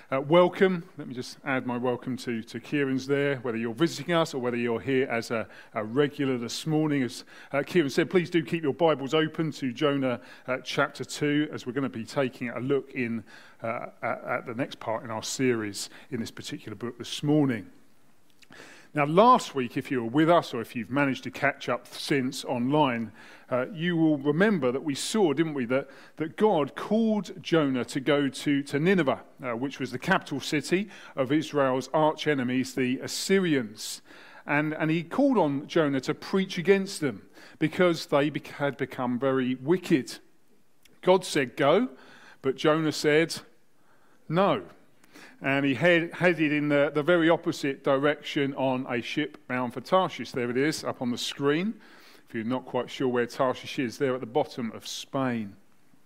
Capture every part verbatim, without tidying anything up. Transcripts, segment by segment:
Uh, welcome. Let me just add my welcome to, to Kieran's there, whether you're visiting us or whether you're here as a, a regular this morning. As uh, Kieran said, please do keep your Bibles open to Jonah uh, chapter two, as we're going to be taking a look in uh, at, at the next part in our series in this particular book this morning. Now, last week, if you were with us or if you've managed to catch up since online, uh, you will remember that we saw, didn't we, that, that God called Jonah to go to, to Nineveh, uh, which was the capital city of Israel's arch enemies, the Assyrians. And, and he called on Jonah to preach against them because they be- had become very wicked. God said go, but Jonah said no. And he head, headed in the, the very opposite direction on a ship bound for Tarshish. There it is, up on the screen. If you're not quite sure where Tarshish is, there at the bottom of Spain.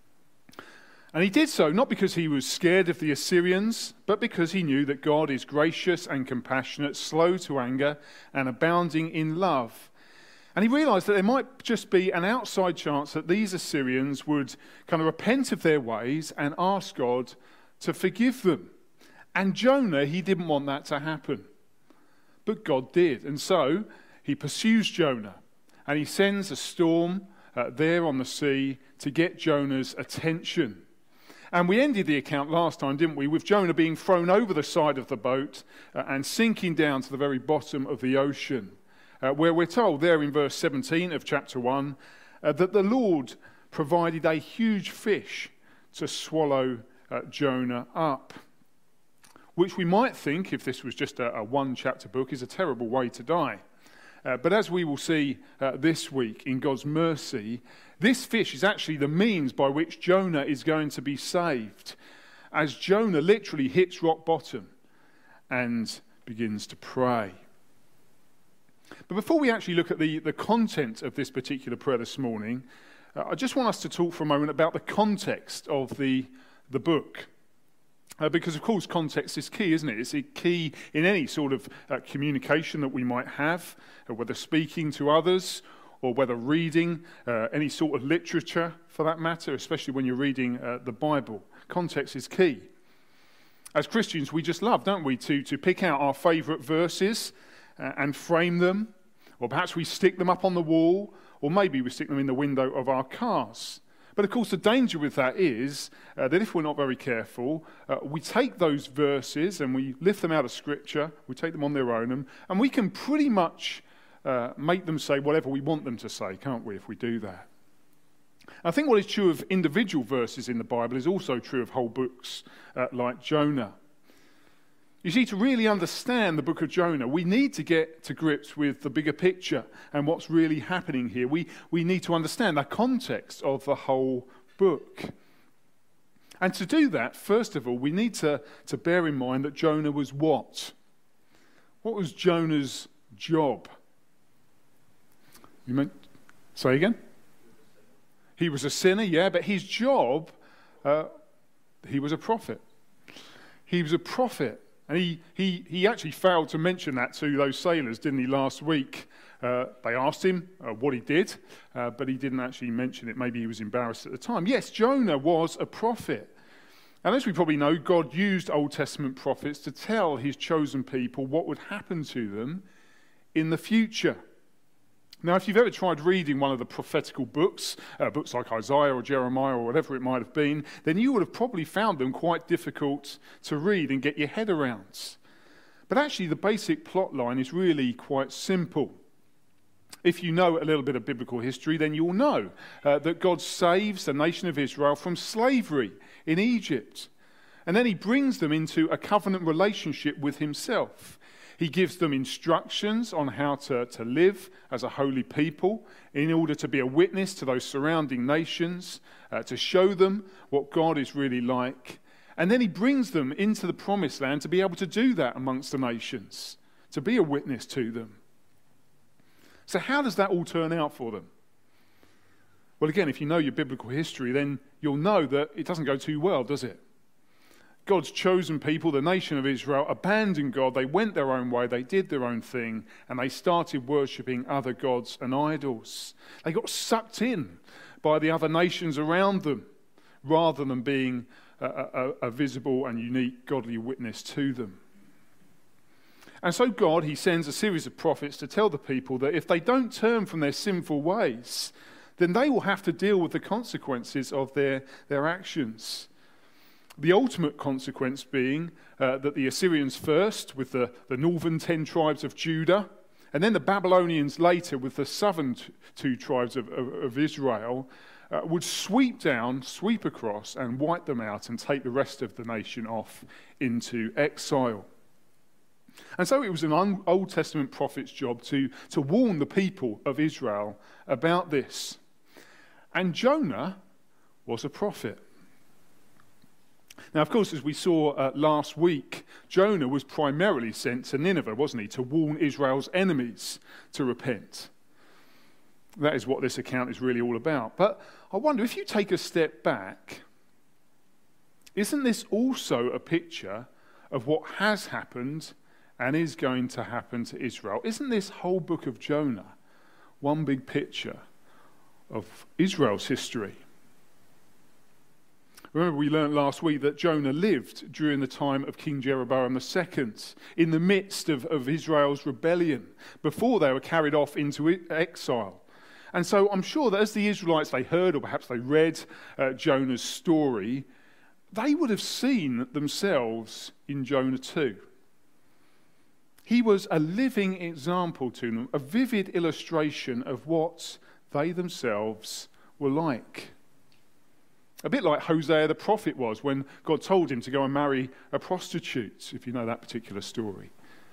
And he did so not because he was scared of the Assyrians, but because he knew that God is gracious and compassionate, slow to anger, and abounding in love. And he realised that there might just be an outside chance that these Assyrians would kind of repent of their ways and ask God to forgive them. And Jonah, he didn't want that to happen. But God did. And so he pursues Jonah. And he sends a storm uh, there on the sea to get Jonah's attention. And we ended the account last time, didn't we, with Jonah being thrown over the side of the boat uh, and sinking down to the very bottom of the ocean. Uh, where we're told there in verse seventeen of chapter one uh, that the Lord provided a huge fish to swallow uh, Jonah up. Which we might think, if this was just a, a one-chapter book, is a terrible way to die. Uh, but as we will see uh, this week, in God's mercy, this fish is actually the means by which Jonah is going to be saved, as Jonah literally hits rock bottom and begins to pray. But before we actually look at the, the content of this particular prayer this morning, uh, I just want us to talk for a moment about the context of the, the book. Uh, because, of course, context is key, isn't it? It's key in any sort of uh, communication that we might have, uh, whether speaking to others or whether reading uh, any sort of literature, for that matter, especially when you're reading uh, the Bible. Context is key. As Christians, we just love, don't we, to, to pick out our favourite verses uh, and frame them, or perhaps we stick them up on the wall, or maybe we stick them in the window of our cars. But of course, the danger with that is uh, that if we're not very careful, uh, we take those verses and we lift them out of Scripture, we take them on their own, and, and we can pretty much uh, make them say whatever we want them to say, can't we, if we do that? I think what is true of individual verses in the Bible is also true of whole books uh, like Jonah. You see, to really understand the book of Jonah, we need to get to grips with the bigger picture and what's really happening here. We, we need to understand the context of the whole book. And to do that, first of all, we need to, to bear in mind that Jonah was what? What was Jonah's job? You meant, say again? He was a sinner, yeah, but his job, uh, he was a prophet. He was a prophet. And he, he, he actually failed to mention that to those sailors, didn't he, last week? Uh, they asked him uh, what he did, uh, but he didn't actually mention it. Maybe he was embarrassed at the time. Yes, Jonah was a prophet. And as we probably know, God used Old Testament prophets to tell his chosen people what would happen to them in the future. Now, if you've ever tried reading one of the prophetical books, uh, books like Isaiah or Jeremiah or whatever it might have been, then you would have probably found them quite difficult to read and get your head around. But actually, the basic plot line is really quite simple. If you know a little bit of biblical history, then you'll know uh, that God saves the nation of Israel from slavery in Egypt. And then he brings them into a covenant relationship with himself. He gives them instructions on how to, to live as a holy people in order to be a witness to those surrounding nations, uh, to show them what God is really like. And then he brings them into the promised land to be able to do that amongst the nations, to be a witness to them. So how does that all turn out for them? Well, again, if you know your biblical history, then you'll know that it doesn't go too well, does it? God's chosen people, the nation of Israel, abandoned God. They went their own way, they did their own thing, and they started worshipping other gods and idols. They got sucked in by the other nations around them rather than being a, a, a visible and unique godly witness to them. And so God, he sends a series of prophets to tell the people that if they don't turn from their sinful ways, then they will have to deal with the consequences of their, their actions. The ultimate consequence being uh, that the Assyrians first, with the, the northern ten tribes of Judah, and then the Babylonians later with the southern t- two tribes of, of, of Israel, uh, would sweep down, sweep across, and wipe them out and take the rest of the nation off into exile. And so it was an Old Testament prophet's job to, to warn the people of Israel about this. And Jonah was a prophet. Now, of course, as we saw uh, last week, Jonah was primarily sent to Nineveh, wasn't he, to warn Israel's enemies to repent. That is what this account is really all about. But I wonder, if you take a step back, isn't this also a picture of what has happened and is going to happen to Israel? Isn't this whole book of Jonah one big picture of Israel's history? Remember, we learned last week that Jonah lived during the time of King Jeroboam the Second, in the midst of, of Israel's rebellion, before they were carried off into exile. And so I'm sure that as the Israelites, they heard or perhaps they read uh, Jonah's story, they would have seen themselves in Jonah too. He was a living example to them, a vivid illustration of what they themselves were like. A bit like Hosea the prophet was when God told him to go and marry a prostitute, if you know that particular story.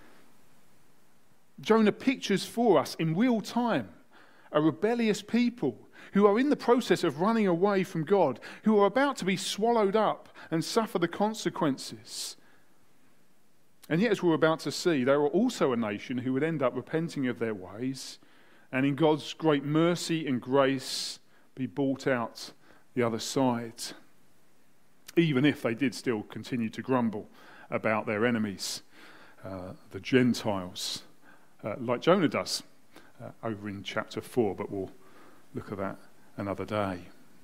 Jonah pictures for us in real time a rebellious people who are in the process of running away from God, who are about to be swallowed up and suffer the consequences. And yet, as we're about to see, they were also a nation who would end up repenting of their ways and in God's great mercy and grace be brought out the other side, even if they did still continue to grumble about their enemies, uh, the Gentiles, uh, like Jonah does uh, over in chapter four, but we'll look at that another day.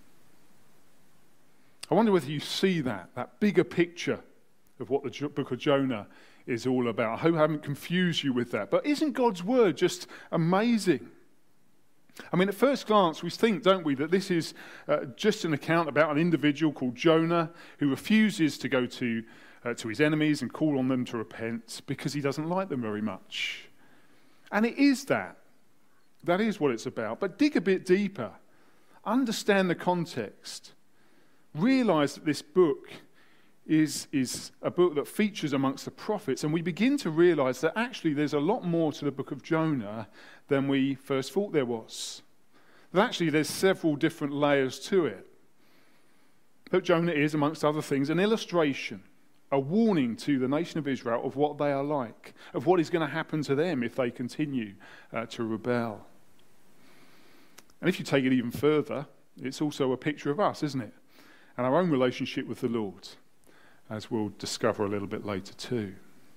I wonder whether you see that, that bigger picture of what the book of Jonah is all about. I hope I haven't confused you with that, but isn't God's word just amazing? I mean, at first glance, we think, don't we, that this is uh, just an account about an individual called Jonah who refuses to go to, uh, to his enemies and call on them to repent because he doesn't like them very much. And it is that. That is what it's about. But dig a bit deeper. Understand the context. Realize that this book is, is a book that features amongst the prophets, and we begin to realize that actually there's a lot more to the book of Jonah than we first thought there was. That actually there's several different layers to it. But Jonah is, amongst other things, an illustration, a warning to the nation of Israel of what they are like, of what is going to happen to them if they continue uh, to rebel. And if you take it even further, it's also a picture of us, isn't it? And our own relationship with the Lord, as we'll discover a little bit later too.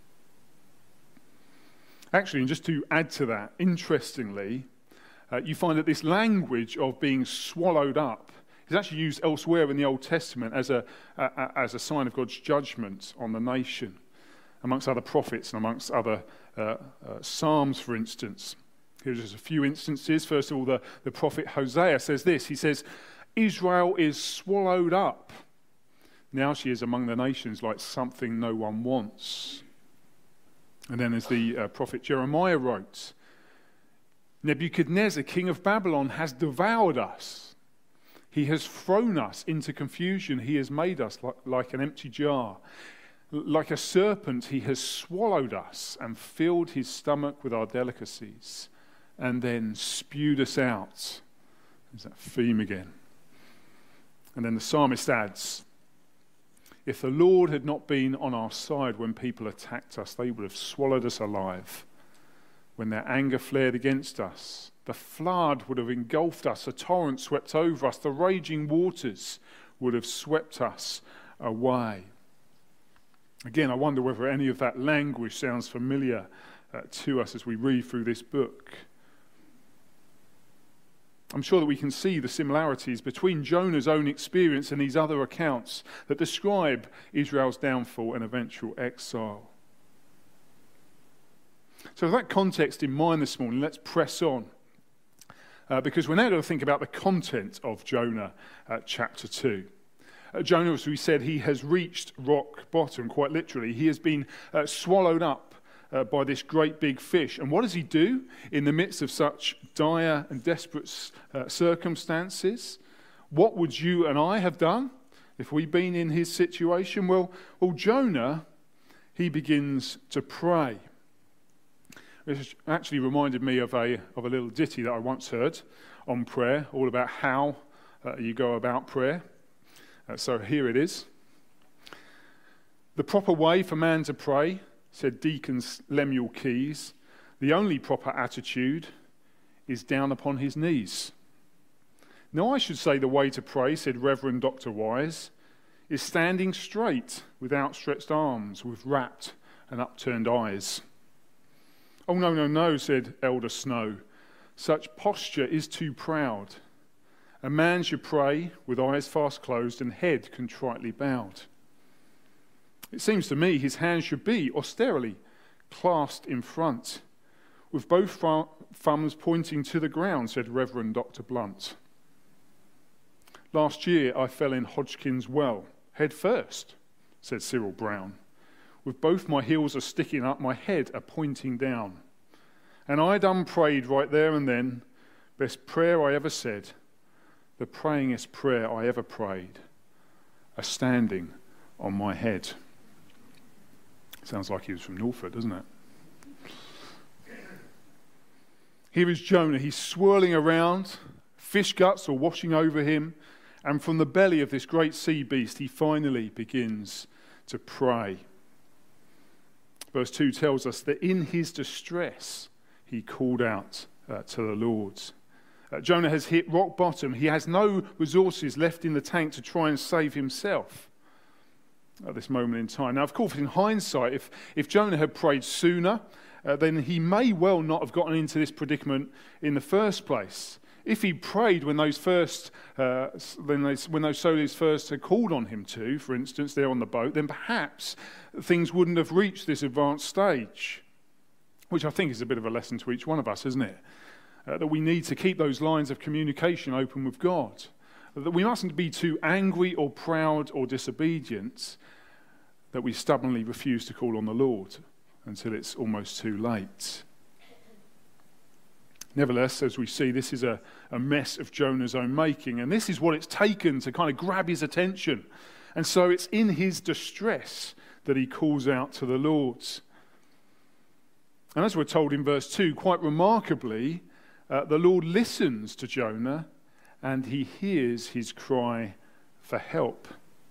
Actually, and just to add to that, interestingly, uh, you find that this language of being swallowed up is actually used elsewhere in the Old Testament as a, a, as a sign of God's judgment on the nation, amongst other prophets and amongst other uh, uh, Psalms, for instance. Here's just a few instances. First of all, the, the prophet Hosea says this. He says, Israel is swallowed up. Now she is among the nations like something no one wants. And then as the uh, prophet Jeremiah wrote, Nebuchadnezzar, king of Babylon, has devoured us. He has thrown us into confusion. He has made us like, like an empty jar. Like a serpent, he has swallowed us and filled his stomach with our delicacies and then spewed us out. There's that theme again. And then the psalmist adds, if the Lord had not been on our side when people attacked us, they would have swallowed us alive. When their anger flared against us, the flood would have engulfed us, a torrent swept over us, the raging waters would have swept us away. Again, I wonder whether any of that language sounds familiar uh, to us as we read through this book. I'm sure that we can see the similarities between Jonah's own experience and these other accounts that describe Israel's downfall and eventual exile. So with that context in mind this morning, let's press on. Uh, because we're now going to think about the content of Jonah uh, chapter two. Uh, Jonah, as we said, he has reached rock bottom, quite literally. He has been uh, swallowed up Uh, by this great big fish. And what does he do in the midst of such dire and desperate uh, circumstances? What would you and I have done if we'd been in his situation? Well, well, Jonah, he begins to pray. This actually reminded me of a, of a little ditty that I once heard on prayer, all about how uh, you go about prayer. Uh, so here it is. The proper way for man to pray, said Deacon Lemuel Keyes, the only proper attitude is down upon his knees. Now I should say the way to pray, said Reverend Doctor Wise, is standing straight with outstretched arms, with rapt and upturned eyes. Oh no, no, no, said Elder Snow, such posture is too proud. A man should pray with eyes fast closed and head contritely bowed. It seems to me his hands should be austerely clasped in front, with both thumbs pointing to the ground, said Reverend Doctor Blunt. Last year I fell in Hodgkin's well, head first, said Cyril Brown, with both my heels a sticking up, my head a pointing down. And I done prayed right there and then, best prayer I ever said, the prayingest prayer I ever prayed, a standing on my head. Sounds like he was from Norfolk, doesn't it? Here is Jonah. He's swirling around. Fish guts are washing over him. And from the belly of this great sea beast, he finally begins to pray. Verse two tells us that in his distress, he called out uh, to the Lord. Uh, Jonah has hit rock bottom. He has no resources left in the tank to try and save himself at this moment in time. Now, of course, in hindsight, if, if Jonah had prayed sooner, uh, then he may well not have gotten into this predicament in the first place. If he prayed when those first, uh, when, they, when those sailors first had called on him to, for instance, there on the boat, then perhaps things wouldn't have reached this advanced stage, which I think is a bit of a lesson to each one of us, isn't it? Uh, that we need to keep those lines of communication open with God. That we mustn't be too angry or proud or disobedient that we stubbornly refuse to call on the Lord until it's almost too late. Nevertheless, as we see, this is a, a mess of Jonah's own making, and this is what it's taken to kind of grab his attention. And so it's in his distress that he calls out to the Lord. And as we're told in verse two, quite remarkably, uh, the Lord listens to Jonah and he hears his cry for help.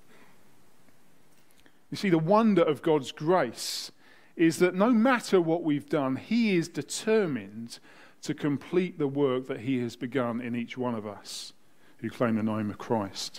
You see, the wonder of God's grace is that no matter what we've done, he is determined to complete the work that he has begun in each one of us who claim the name of Christ.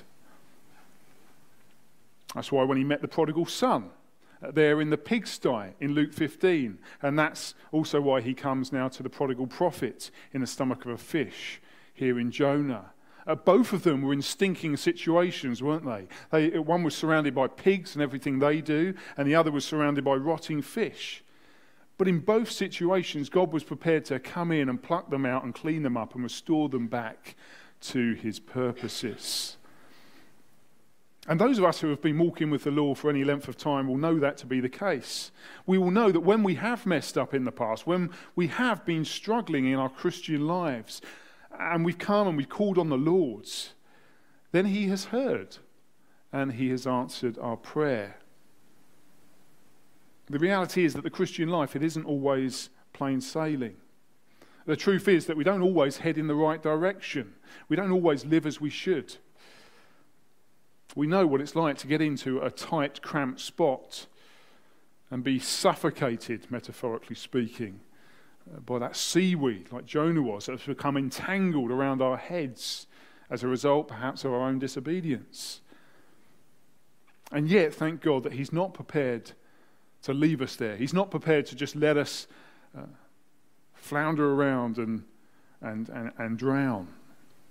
That's why when he met the prodigal son, uh, there in the pigsty in Luke fifteen, and that's also why he comes now to the prodigal prophet in the stomach of a fish here in Jonah. Uh, both of them were in stinking situations, weren't they? they? One was surrounded by pigs and everything they do, and the other was surrounded by rotting fish. But in both situations, God was prepared to come in and pluck them out and clean them up and restore them back to his purposes. And those of us who have been walking with the Lord for any length of time will know that to be the case. We will know that when we have messed up in the past, when we have been struggling in our Christian lives, and we've come and we've called on the Lord, then he has heard and he has answered our prayer. The reality is that the Christian life, it isn't always plain sailing. The truth is that we don't always head in the right direction. We don't always live as we should. We know what it's like to get into a tight, cramped spot and be suffocated, metaphorically speaking, by that seaweed, like Jonah was, that's become entangled around our heads as a result, perhaps, of our own disobedience. And yet, thank God that he's not prepared to leave us there. He's not prepared to just let us uh, flounder around and, and, and, and drown.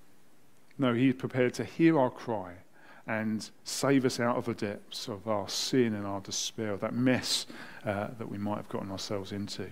No, he is prepared to hear our cry and save us out of the depths of our sin and our despair, of that mess uh, that we might have gotten ourselves into.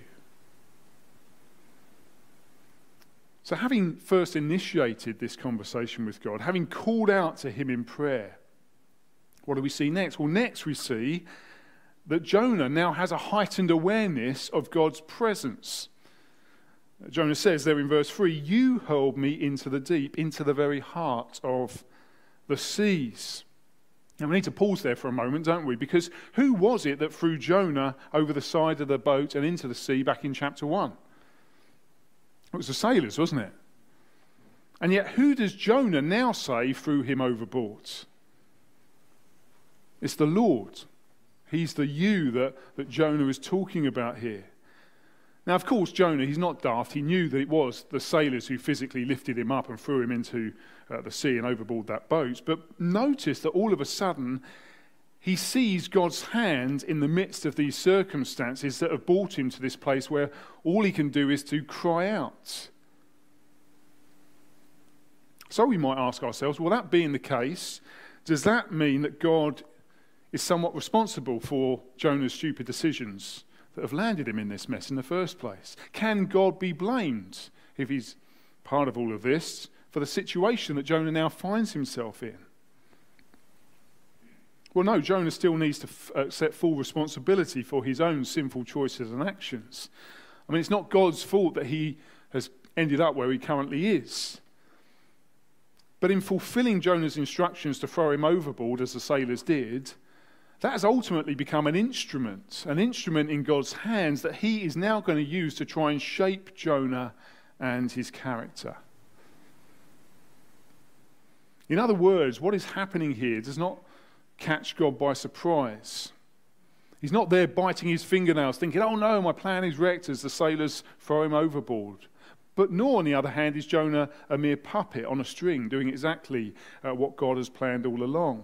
So having first initiated this conversation with God, having called out to him in prayer, what do we see next? Well, next we see that Jonah now has a heightened awareness of God's presence. Jonah says there in verse three, "You hurled me into the deep, into the very heart of the seas." Now we need to pause there for a moment, don't we? Because who was it that threw Jonah over the side of the boat and into the sea back in chapter one? It was the sailors, wasn't it? And yet who does Jonah now say threw him overboard? It's the Lord. He's the you that, that Jonah is talking about here. Now, of course, Jonah, he's not daft. He knew that it was the sailors who physically lifted him up and threw him into uh, the sea and overboard that boat. But notice that all of a sudden, he sees God's hand in the midst of these circumstances that have brought him to this place where all he can do is to cry out. So we might ask ourselves, well, that being the case, does that mean that God is somewhat responsible for Jonah's stupid decisions that have landed him in this mess in the first place? Can God be blamed, if he's part of all of this, for the situation that Jonah now finds himself in? Well, no, Jonah still needs to f- accept full responsibility for his own sinful choices and actions. I mean, it's not God's fault that he has ended up where he currently is. But in fulfilling Jonah's instructions to throw him overboard, as the sailors did, that has ultimately become an instrument, an instrument in God's hands that he is now going to use to try and shape Jonah and his character. In other words, what is happening here does not catch God by surprise. He's not there biting his fingernails thinking, oh no, my plan is wrecked, as the sailors throw him overboard. But nor, on the other hand, is Jonah a mere puppet on a string doing exactly uh, what God has planned all along.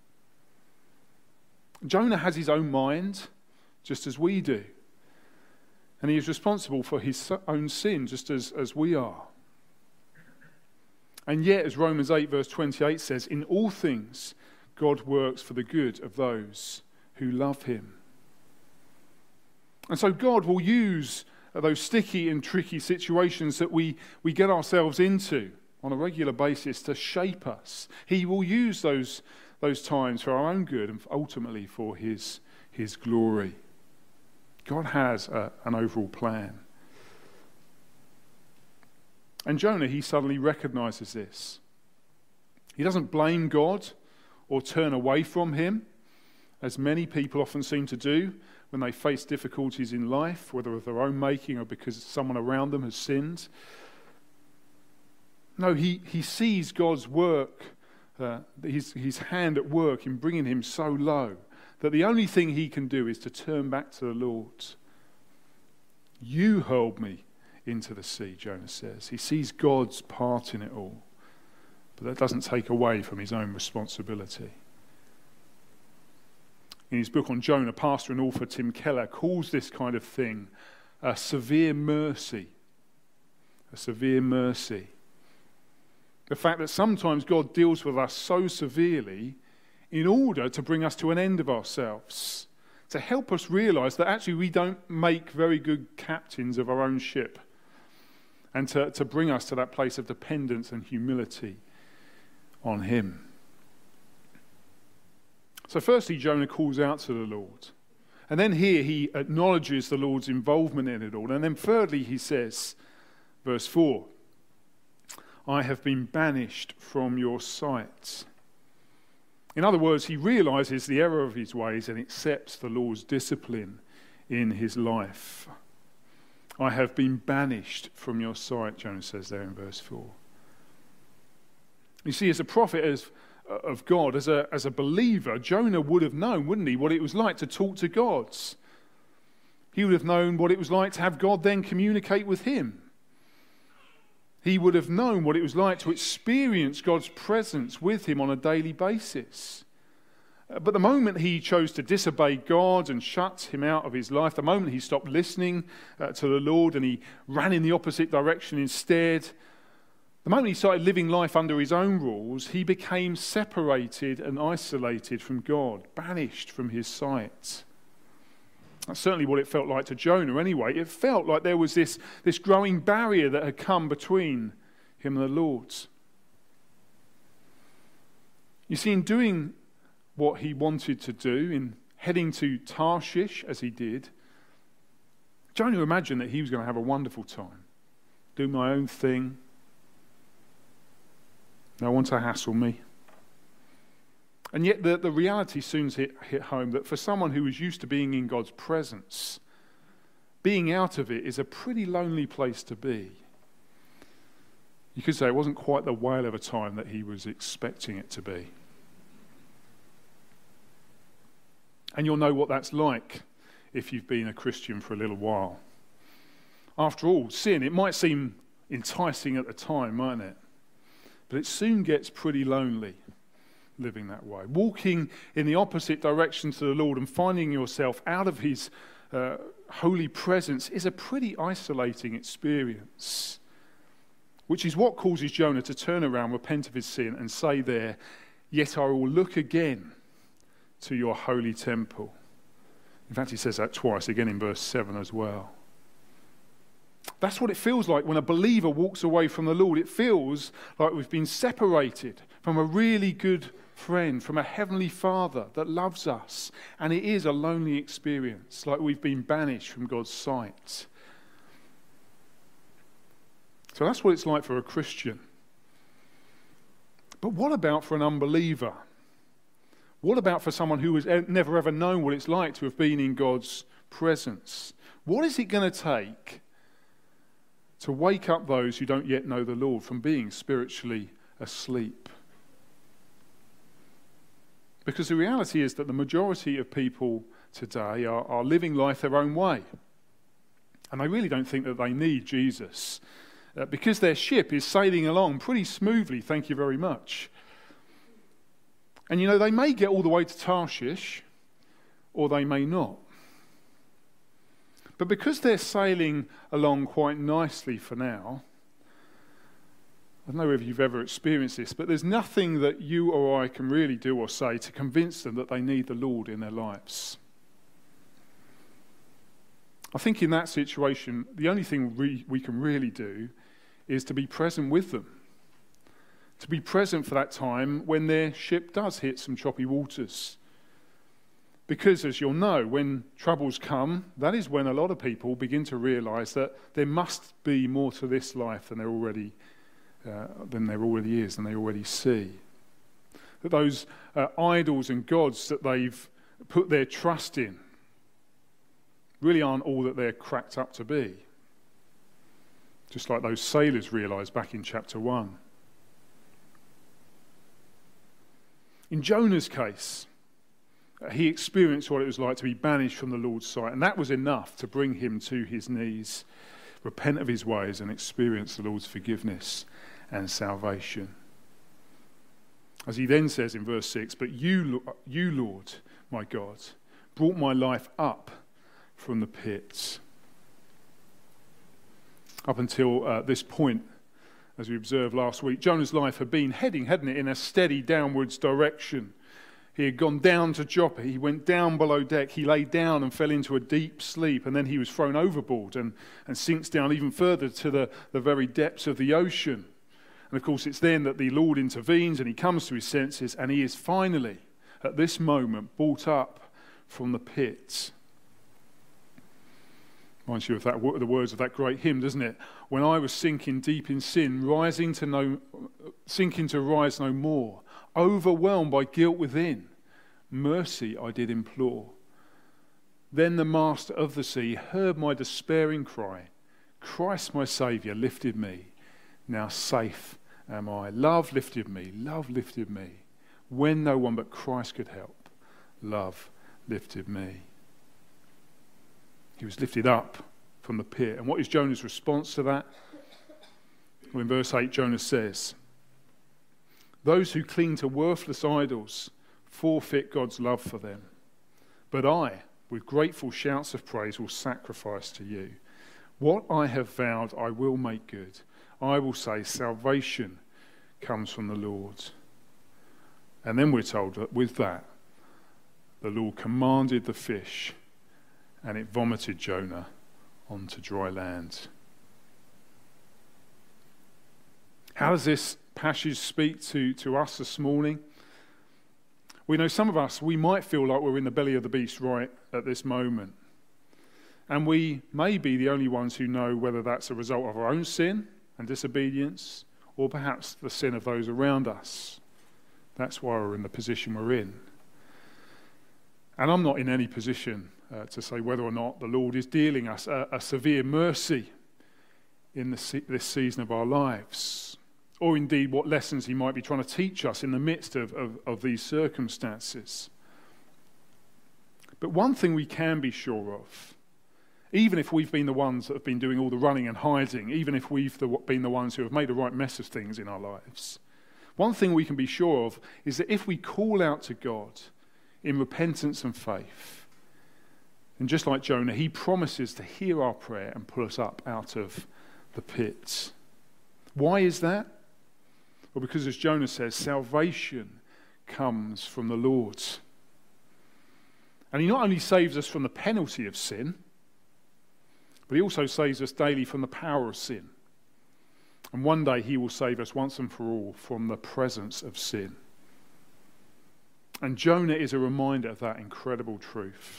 Jonah has his own mind, just as we do. And he is responsible for his own sin, just as, as we are. And yet, as Romans eight verse twenty-eight says, in all things God works for the good of those who love him. And so God will use those sticky and tricky situations that we, we get ourselves into on a regular basis to shape us. He will use those, those times for our own good and ultimately for his, his glory. God has a, an overall plan. And Jonah, he suddenly recognizes this. He doesn't blame God or turn away from him, as many people often seem to do when they face difficulties in life, whether of their own making or because someone around them has sinned. No, he, he sees God's work, uh, his, his hand at work in bringing him so low that the only thing he can do is to turn back to the Lord. You hurled me into the sea, Jonah says. He sees God's part in it all. But that doesn't take away from his own responsibility. In his book on Jonah, pastor and author Tim Keller calls this kind of thing a severe mercy. A severe mercy. The fact that sometimes God deals with us so severely in order to bring us to an end of ourselves, to help us realize that actually we don't make very good captains of our own ship, and to, to bring us to that place of dependence and humility on him. So firstly, Jonah calls out to the Lord. And then here he acknowledges the Lord's involvement in it all. And then thirdly, he says, verse four, I have been banished from your sight. In other words, he realizes the error of his ways and accepts the Lord's discipline in his life. I have been banished from your sight, Jonah says there in verse four. You see, as a prophet as, uh, of God, as a, as a believer, Jonah would have known, wouldn't he, what it was like to talk to God. He would have known what it was like to have God then communicate with him. He would have known what it was like to experience God's presence with him on a daily basis. But the moment he chose to disobey God and shut him out of his life, the moment he stopped listening uh, to the Lord and he ran in the opposite direction instead, The moment he started living life under his own rules, he became separated and isolated from God, banished from his sight. That's certainly what it felt like to Jonah anyway. It felt like there was this, this growing barrier that had come between him and the Lord. You see, in doing what he wanted to do, in heading to Tarshish as he did, Jonah imagined that he was going to have a wonderful time, do my own thing, no one to hassle me. And yet the, the reality soon hit, hit home that for someone who was used to being in God's presence, being out of it is a pretty lonely place to be. You could say it wasn't quite the whale of a time that he was expecting it to be. And you'll know what that's like if you've been a Christian for a little while. After all, sin, it might seem enticing at the time, mightn't it? But it soon gets pretty lonely living that way. Walking in the opposite direction to the Lord and finding yourself out of his uh, holy presence is a pretty isolating experience, which is what causes Jonah to turn around, repent of his sin, and say there, "Yet I will look again to your holy temple." In fact, he says that twice, again in verse seven as well. That's what it feels like when a believer walks away from the Lord. It feels like we've been separated from a really good friend, from a heavenly Father that loves us. And it is a lonely experience, like we've been banished from God's sight. So that's what it's like for a Christian. But what about for an unbeliever? What about for someone who has never ever known what it's like to have been in God's presence? What is it going to take to wake up those who don't yet know the Lord from being spiritually asleep? Because the reality is that the majority of people today are, are living life their own way. And they really don't think that they need Jesus. Uh, because their ship is sailing along pretty smoothly, thank you very much. And you know, they may get all the way to Tarshish, or they may not. But because they're sailing along quite nicely for now, I don't know if you've ever experienced this, but there's nothing that you or I can really do or say to convince them that they need the Lord in their lives. I think in that situation, the only thing we, we can really do is to be present with them. To be present for that time when their ship does hit some choppy waters. Because, as you'll know, when troubles come, that is when a lot of people begin to realise that there must be more to this life than there already uh, than there already is, than they already see. That those uh, idols and gods that they've put their trust in really aren't all that they're cracked up to be. Just like those sailors realised back in chapter one. In Jonah's case, he experienced what it was like to be banished from the Lord's sight, and that was enough to bring him to his knees, repent of his ways, and experience the Lord's forgiveness and salvation. As he then says in verse six, "But you, you, Lord, my God, brought my life up from the pits." Up until uh, this point, as we observed last week, Jonah's life had been heading, hadn't it, in a steady downwards direction. He had gone down to Joppa, he went down below deck, he lay down and fell into a deep sleep, and then he was thrown overboard and, and sinks down even further to the, the very depths of the ocean. And of course it's then that the Lord intervenes and he comes to his senses, and he is finally, at this moment, brought up from the pit. Reminds you of that, the words of that great hymn, doesn't it? "When I was sinking deep in sin, rising to no, sinking to rise no more, overwhelmed by guilt within, mercy I did implore. Then the master of the sea heard my despairing cry. Christ my Saviour lifted me, now safe am I. Love lifted me, love lifted me. When no one but Christ could help, love lifted me." He was lifted up from the pit. And what is Jonah's response to that? Well, in verse eight, Jonah says, "Those who cling to worthless idols forfeit God's love for them. But I, with grateful shouts of praise, will sacrifice to you. What I have vowed I will make good. I will say salvation comes from the Lord. And then we're told that with that, the Lord commanded the fish and it vomited Jonah onto dry land. How does this passage speak to, to us this morning? We know some of us, we might feel like we're in the belly of the beast right at this moment. And we may be the only ones who know whether that's a result of our own sin and disobedience or perhaps the sin of those around us. That's why we're in the position we're in. And I'm not in any position uh, to say whether or not the Lord is dealing us a, a severe mercy in the se- this season of our lives, or indeed what lessons he might be trying to teach us in the midst of, of, of these circumstances. But one thing we can be sure of, even if we've been the ones that have been doing all the running and hiding, even if we've the, been the ones who have made the right mess of things in our lives, one thing we can be sure of is that if we call out to God in repentance and faith, and just like Jonah, he promises to hear our prayer and pull us up out of the pit. Why is that? Well, because as Jonah says, salvation comes from the Lord. And he not only saves us from the penalty of sin, but he also saves us daily from the power of sin. And one day he will save us once and for all from the presence of sin. And Jonah is a reminder of that incredible truth.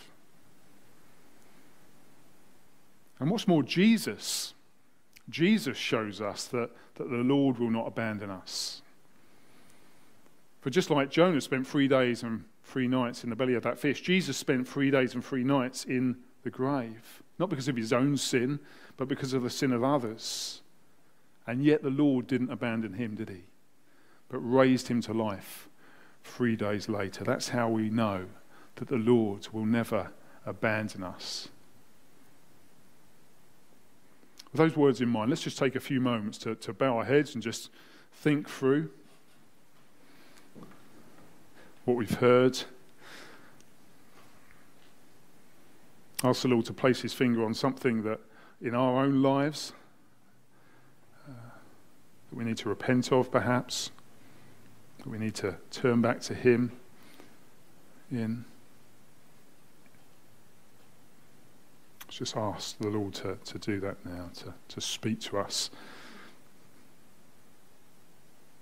And what's more, Jesus, Jesus shows us that, that the Lord will not abandon us. For just like Jonah spent three days and three nights in the belly of that fish, Jesus spent three days and three nights in the grave. Not because of his own sin, but because of the sin of others. And yet the Lord didn't abandon him, did he? But raised him to life three days later. That's how we know that the Lord will never abandon us. With those words in mind, let's just take a few moments to, to bow our heads and just think through what we've heard. Ask the Lord to place his finger on something that in our own lives uh, that we need to repent of, perhaps, that we need to turn back to him in. Let's just ask the Lord to, to do that now, to, to speak to us